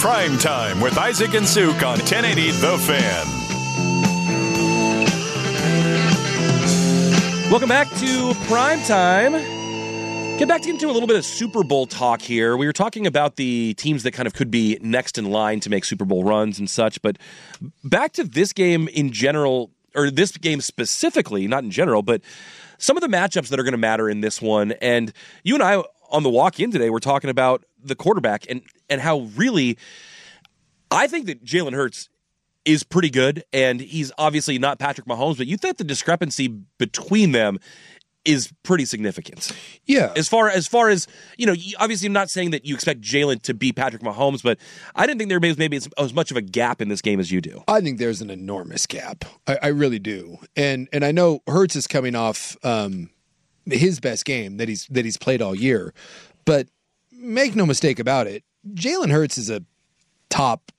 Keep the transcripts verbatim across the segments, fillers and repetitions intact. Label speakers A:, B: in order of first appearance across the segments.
A: Prime Time with Isaac and Suk on ten eighty The Fan.
B: Welcome back to Prime Time. Get back into a little bit of Super Bowl talk here. We were talking about the teams that kind of could be next in line to make Super Bowl runs and such, but back to this game in general, or this game specifically, not in general, but some of the matchups that are going to matter in this one. And you and I on the walk in today, we're talking about the quarterback and, and how really, I think that Jalen Hurts is pretty good, and he's obviously not Patrick Mahomes, but you think the discrepancy between them is pretty significant.
C: Yeah.
B: As far as far as, you know, obviously I'm not saying that you expect Jalen to be Patrick Mahomes, but I didn't think there was maybe as, as much of a gap in this game as you do.
C: I think there's an enormous gap. I, I really do. And and I know Hurts is coming off um, his best game that he's that he's played all year. But make no mistake about it, Jalen Hurts is a top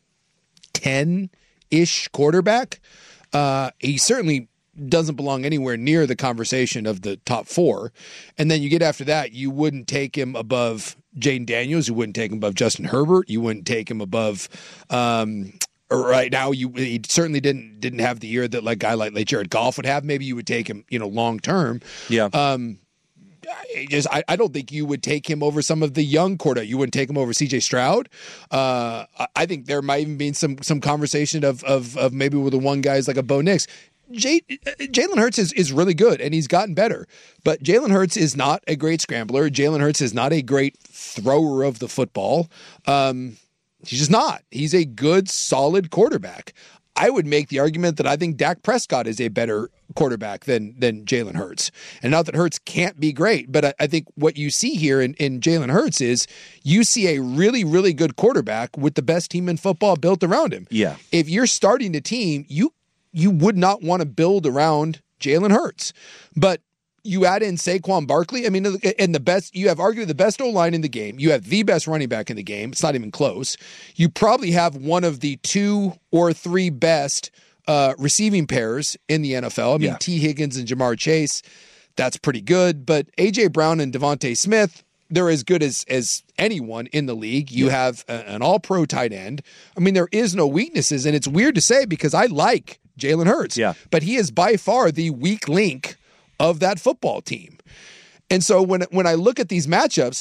C: ten-ish quarterback. Uh, he certainly doesn't belong anywhere near the conversation of the top four. And then you get after that, you wouldn't take him above Jaden Daniels. You wouldn't take him above Justin Herbert. You wouldn't take him above um, right now. You he certainly didn't didn't have the year that like guy like, like Jared Goff would have. Maybe you would take him, you know, long term.
B: Yeah.
C: Um, I just I, I don't think you would take him over some of the young quarterback. You wouldn't take him over C J Stroud. Uh, I think there might even be some some conversation of of of maybe with the one guys like a Bo Nix. Jay, Jalen Hurts is, is really good, and he's gotten better. But Jalen Hurts is not a great scrambler. Jalen Hurts is not a great thrower of the football. Um, he's just not. He's a good, solid quarterback. I would make the argument that I think Dak Prescott is a better quarterback than than Jalen Hurts. And not that Hurts can't be great, but I, I think what you see here in, in Jalen Hurts is you see a really, really good quarterback with the best team in football built around him.
B: Yeah.
C: If you're starting a team, you you would not want to build around Jalen Hurts. But you add in Saquon Barkley. I mean, and the best, you have arguably the best O-line in the game. You have the best running back in the game. It's not even close. You probably have one of the two or three best uh, receiving pairs in the N F L. I mean, yeah. T. Higgins and Jamar Chase, that's pretty good. But A J. Brown and Devontae Smith, they're as good as as anyone in the league. You yeah. have a, an all-pro tight end. I mean, there is no weaknesses, and it's weird to say because I like Jalen Hurts.
B: Yeah.
C: But he is by far the weak link of that football team. And so when when I look at these matchups,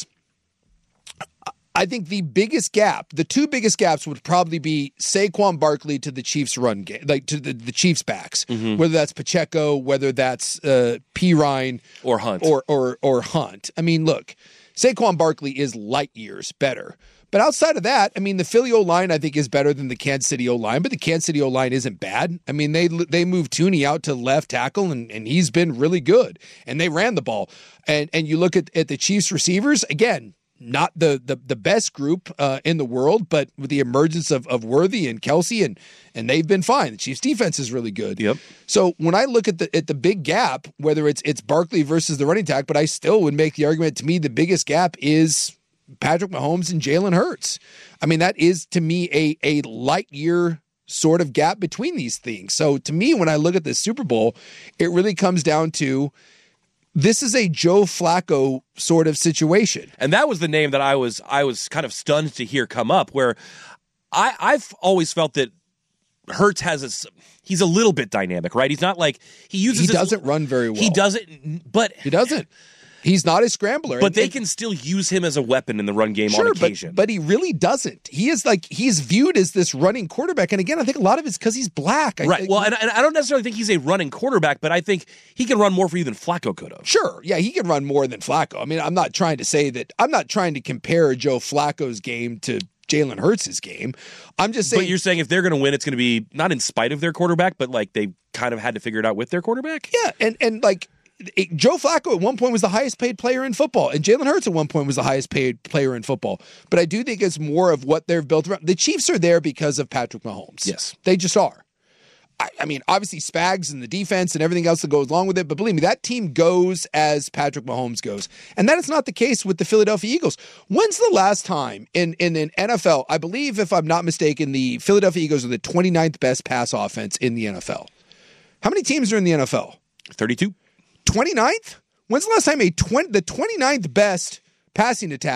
C: I think the biggest gap, the two biggest gaps would probably be Saquon Barkley to the Chiefs run game, like to the, the Chiefs backs, mm-hmm. whether that's Pacheco, whether that's uh, Pirine
B: or Hunt
C: or, or, or Hunt. I mean, look, Saquon Barkley is light years better. But outside of that, I mean, the Philly O-line, I think, is better than the Kansas City O-line, but the Kansas City O-line isn't bad. I mean, they they moved Tooney out to left tackle, and, and he's been really good. And they ran the ball. And and you look at, at the Chiefs receivers, again, not the the, the best group uh, in the world, but with the emergence of, of Worthy and Kelsey, and and they've been fine. The Chiefs defense is really good.
B: Yep.
C: So when I look at the at the big gap, whether it's it's Barkley versus the running attack, but I still would make the argument, to me, the biggest gap is Patrick Mahomes and Jalen Hurts. I mean, that is, to me, a, a light year sort of gap between these things. So to me, when I look at this Super Bowl, it really comes down to this is a Joe Flacco sort of situation.
B: And that was the name that I was I was kind of stunned to hear come up, where I, I've always felt that Hurts has a, he's a little bit dynamic, right? He's not like, he uses
C: He
B: his,
C: doesn't run very well.
B: He doesn't, but...
C: He doesn't. He's not a scrambler.
B: But
C: and,
B: they
C: and,
B: can still use him as a weapon in the run game
C: sure,
B: on occasion.
C: But, but he really doesn't. He is like, he's viewed as this running quarterback. And again, I think a lot of it's because he's black. I
B: right.
C: think,
B: well, and, and I don't necessarily think he's a running quarterback, but I think he can run more for you than Flacco could have.
C: Sure. Yeah, he can run more than Flacco. I mean, I'm not trying to say that, I'm not trying to compare Joe Flacco's game to Jalen Hurts' game. I'm just saying.
B: But you're saying if they're going to win, it's going to be not in spite of their quarterback, but like they kind of had to figure it out with their quarterback?
C: Yeah, and, and like, It, Joe Flacco at one point was the highest paid player in football, and Jalen Hurts at one point was the highest paid player in football. But I do think it's more of what they've built around. The Chiefs are there because of Patrick Mahomes.
B: Yes.
C: They just are. I, I mean, obviously Spags and the defense and everything else that goes along with it, but believe me, that team goes as Patrick Mahomes goes. And that is not the case with the Philadelphia Eagles. When's the last time in, in an N F L, I believe, if I'm not mistaken, the Philadelphia Eagles are the twenty-ninth best pass offense in the N F L. How many teams are in the N F L?
B: thirty-two.
C: twenty-ninth? When's the last time a twenty, the twenty-ninth best passing attack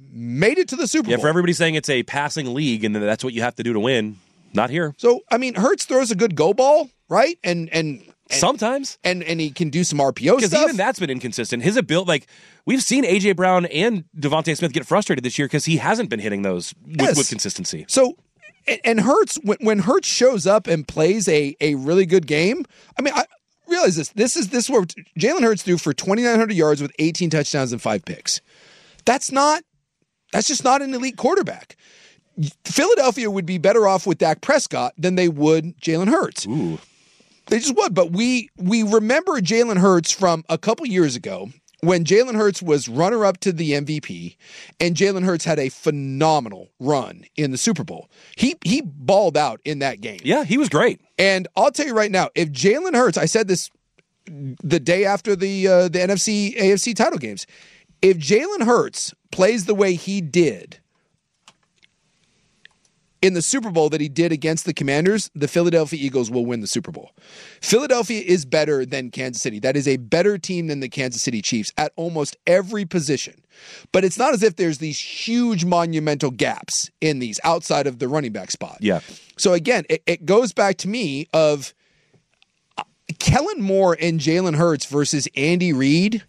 C: made it to the Super
B: Yeah,
C: Bowl.
B: for everybody saying it's a passing league and that's what you have to do to win, not here.
C: So, I mean, Hurts throws a good go ball, right? And and, and
B: Sometimes.
C: and and he can do some R P O
B: Because
C: stuff.
B: even that's been inconsistent. His ability, like, we've seen A J Brown and Devontae Smith get frustrated this year because he hasn't been hitting those with,
C: Yes.
B: with consistency.
C: So, and, and Hurts, when, when Hurts shows up and plays a a really good game, I mean, I realize this. This is this is what Jalen Hurts threw for twenty-nine hundred yards with eighteen touchdowns and five picks. That's not, that's just not an elite quarterback. Philadelphia would be better off with Dak Prescott than they would Jalen Hurts.
B: Ooh.
C: They just would. But we we remember Jalen Hurts from a couple years ago when Jalen Hurts was runner-up to the M V P, and Jalen Hurts had a phenomenal run in the Super Bowl. He he balled out in that game.
B: Yeah, he was great.
C: And I'll tell you right now, if Jalen Hurts, I said this the day after the uh, the N F C A F C title games, if Jalen Hurts plays the way he did in the Super Bowl that he did against the Commanders, the Philadelphia Eagles will win the Super Bowl. Philadelphia is better than Kansas City. That is a better team than the Kansas City Chiefs at almost every position. But it's not as if there's these huge monumental gaps in these outside of the running back spot.
B: Yeah.
C: So again, it, it goes back to me of uh, Kellen Moore and Jalen Hurts versus Andy Reid,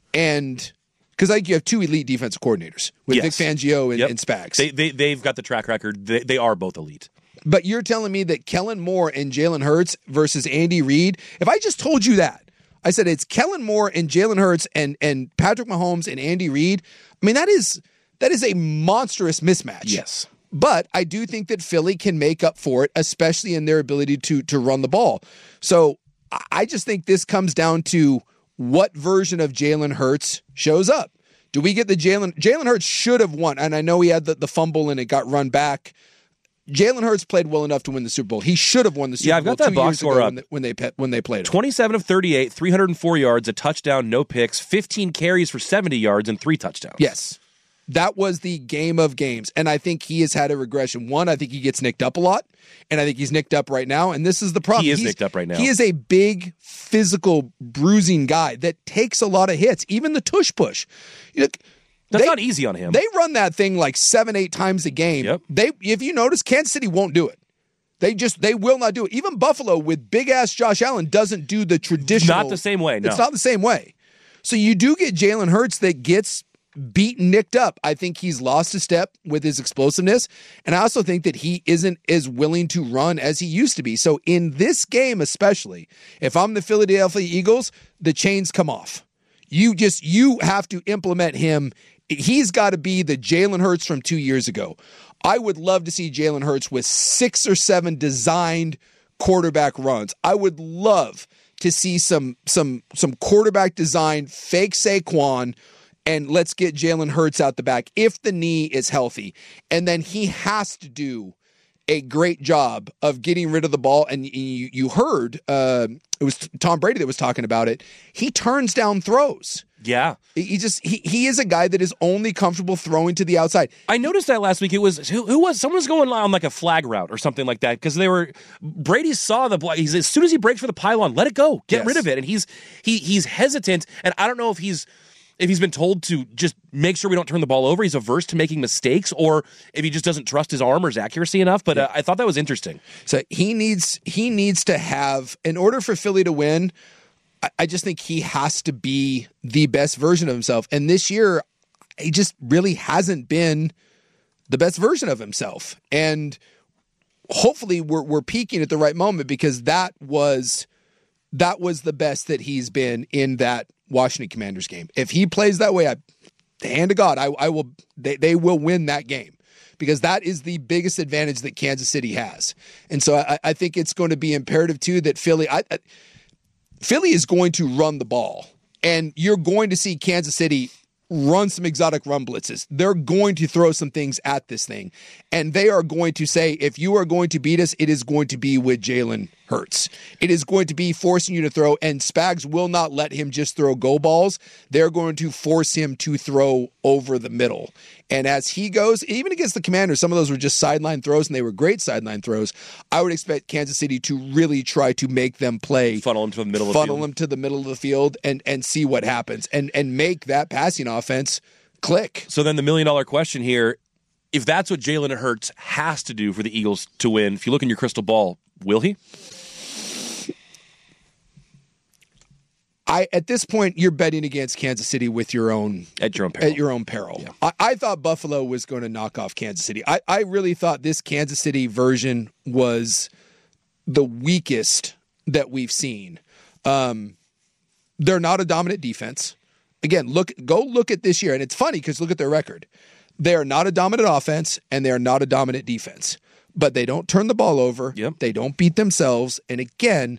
C: and because I think you have two elite defensive coordinators with
B: Yes.
C: Vic Fangio and,
B: Yep.
C: and Spags.
B: They, they, they've got the track record. They, they are both elite.
C: But you're telling me that Kellen Moore and Jalen Hurts versus Andy Reid, if I just told you that, I said it's Kellen Moore and Jalen Hurts and, and Patrick Mahomes and Andy Reid, I mean, that is that is a monstrous mismatch.
B: Yes.
C: But I do think that Philly can make up for it, especially in their ability to to run the ball. So I- I just think this comes down to what version of Jalen Hurts shows up. Do we get the Jalen? Jalen Hurts should have won, and I know he had the, the fumble and it got run back. Jalen Hurts played well enough to win the Super Bowl. He should have won the Super
B: Yeah, I've
C: Bowl
B: got that
C: two
B: box
C: years
B: score
C: ago
B: up.
C: when they, when they pe- when they played him.
B: twenty-seven of thirty-eight, three hundred four yards, a touchdown, no picks, fifteen carries for seventy yards, and three touchdowns.
C: Yes. That was the game of games. And I think he has had a regression. One, I think he gets nicked up a lot. And I think he's nicked up right now. And this is the problem.
B: He is
C: He's-
B: nicked up right now.
C: He is a big, physical, bruising guy that takes a lot of hits, even the tush push. You know,
B: That's
C: they-
B: not easy on him.
C: They run that thing like seven, eight times a game.
B: Yep.
C: They, if you notice, Kansas City won't do it. They just, they will not do it. Even Buffalo with big ass Josh Allen doesn't do the traditional.
B: Not the same way, no.
C: It's not the same way. So you do get Jalen Hurts that gets beaten, nicked up. I think he's lost a step with his explosiveness. And I also think that he isn't as willing to run as he used to be. So in this game, especially, if I'm the Philadelphia Eagles, the chains come off. You just, you have to implement him. He's got to be the Jalen Hurts from two years ago. I would love to see Jalen Hurts with six or seven designed quarterback runs. I would love to see some some some quarterback design, fake Saquon, and let's get Jalen Hurts out the back if the knee is healthy. And then he has to do a great job of getting rid of the ball. And you, you heard, uh, it was Tom Brady that was talking about it. He turns down throws.
B: Yeah.
C: He just he he is a guy that is only comfortable throwing to the outside.
B: I noticed that last week. It was who, who was someone was going on like a flag route or something like that because they were Brady saw the ball. He's as soon as he breaks for the pylon, let it go, get
C: Yes.
B: rid of it. And he's he he's hesitant. And I don't know if he's if he's been told to just make sure we don't turn the ball over. He's averse to making mistakes, or if he just doesn't trust his arm or his accuracy enough. But uh, I thought that was interesting.
C: So he needs he needs to have, in order for Philly to win, I, I just think he has to be the best version of himself. And this year, he just really hasn't been the best version of himself. And hopefully we're we're peaking at the right moment, because that was that was the best that he's been in that Washington Commanders game. If he plays that way, I hand to God, I, I will they, they will win that game, because that is the biggest advantage that Kansas City has. And so I, I think it's going to be imperative too that Philly I, I, Philly is going to run the ball, and you're going to see Kansas City run some exotic run blitzes. They're going to throw some things at this thing, and they are going to say, if you are going to beat us, it is going to be with Jalen Hurts. It is going to be forcing you to throw, and Spags will not let him just throw go balls. They're going to force him to throw over the middle. And as he goes, even against the Commanders, some of those were just sideline throws, and they were great sideline throws. I would expect Kansas City to really try to make them play,
B: Funnel him to the middle of the
C: funnel
B: field.
C: them to the middle of the field, and and see what happens, and and make that passing offense click.
B: So then the million-dollar question here, if that's what Jalen Hurts has to do for the Eagles to win, if you look in your crystal ball, will he?
C: I at this point, you're betting against Kansas City with your own
B: at your own peril.
C: At your own peril.
B: Yeah.
C: I, I thought Buffalo was going to knock off Kansas City. I, I really thought this Kansas City version was the weakest that we've seen. Um, they're not a dominant defense. Again, look, go look at this year, and it's funny because look at their record. They are not a dominant offense, and they are not a dominant defense. But they don't turn the ball over.
B: Yep.
C: They don't beat themselves. And again,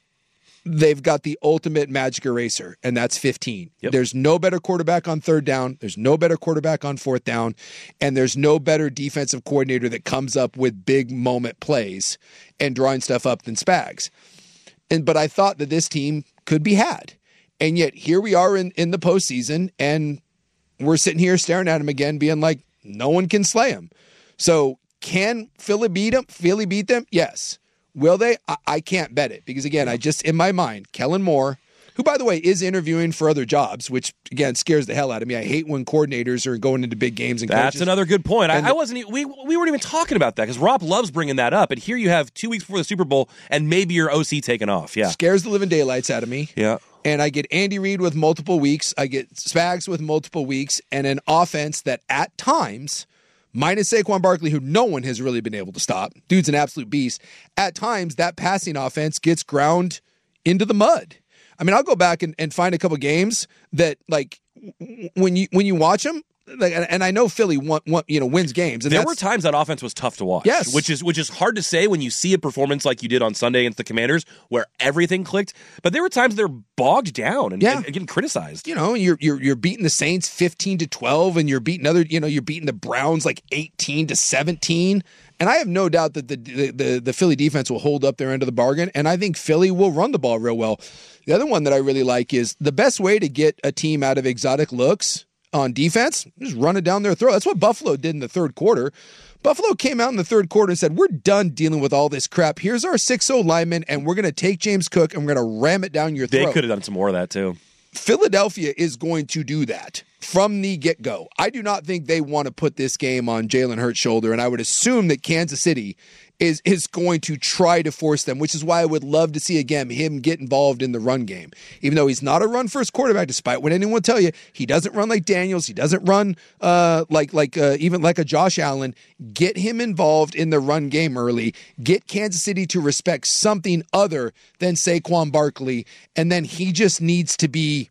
C: they've got the ultimate magic eraser, and that's fifteen. Yep. There's no better quarterback on third down. There's no better quarterback on fourth down. And there's no better defensive coordinator that comes up with big moment plays and drawing stuff up than Spags. And but I thought that this team could be had. And yet here we are in, in the postseason, and we're sitting here staring at him again, being like, no one can slay him. So can Philly beat him? Philly beat them? Yes. Will they? I, I can't bet it because, again, I just, in my mind, Kellen Moore, who, by the way, is interviewing for other jobs, which, again, scares the hell out of me. I hate when coordinators are going into big games and
B: That's
C: coaches.
B: another good point. I,
C: And
B: I wasn't. e- We we weren't even talking about that because Rob loves bringing that up. And here you have two weeks before the Super Bowl, and maybe your O C taking off. Yeah,
C: Scares the living daylights out of me.
B: yeah.
C: And I get Andy Reid with multiple weeks. I get Spags with multiple weeks, and an offense that at times, minus Saquon Barkley, who no one has really been able to stop. Dude's an absolute beast. At times, that passing offense gets ground into the mud. I mean, I'll go back and, and find a couple games that, like, w- when you when you watch them, like, and, and I know Philly won, won, you know wins games. And
B: There
C: that's,
B: were times that offense was tough to watch.
C: Yes.
B: which is which is hard to say when you see a performance like you did on Sunday against the Commanders, where everything clicked. But there were times they're bogged down and,
C: Yeah.
B: and getting criticized.
C: you know, you're you're you're beating the Saints fifteen to twelve, and you're beating other, you know, you're beating the Browns like eighteen to seventeen. And I have no doubt that the, the the the Philly defense will hold up their end of the bargain, and I think Philly will run the ball real well. The other one that I really like is the best way to get a team out of exotic looks on defense, just run it down their throat. That's what Buffalo did in the third quarter. Buffalo came out in the third quarter and said, we're done dealing with all this crap. Here's our six oh lineman, and we're going to take James Cook, and we're going to ram it down your
B: They
C: throat.
B: could have done some more of that too.
C: Philadelphia is going to do that from the get-go. I do not think they want to put this game on Jalen Hurts' shoulder, and I would assume that Kansas City is is going to try to force them, which is why I would love to see, again, him get involved in the run game. Even though he's not a run-first quarterback, despite what anyone will tell you, he doesn't run like Daniels. He doesn't run uh, like like uh, even like a Josh Allen. Get him involved in the run game early. Get Kansas City to respect something other than Saquon Barkley, and then he just needs to be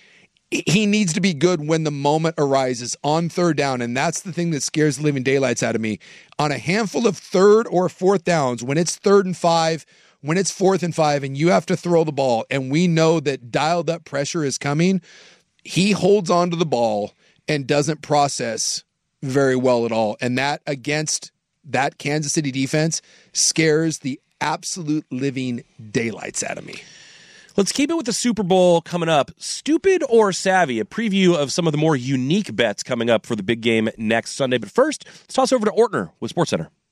C: He needs to be good when the moment arises on third down, and that's the thing that scares the living daylights out of me. On a handful of third or fourth downs, when it's third and five, when it's fourth and five, and you have to throw the ball, and we know that dialed up pressure is coming, he holds on to the ball and doesn't process very well at all. And that, against that Kansas City defense, scares the absolute living daylights out of me.
B: Let's keep it with the Super Bowl coming up. Stupid or savvy? A preview of some of the more unique bets coming up for the big game next Sunday. But first, let's toss over to Ortner with SportsCenter.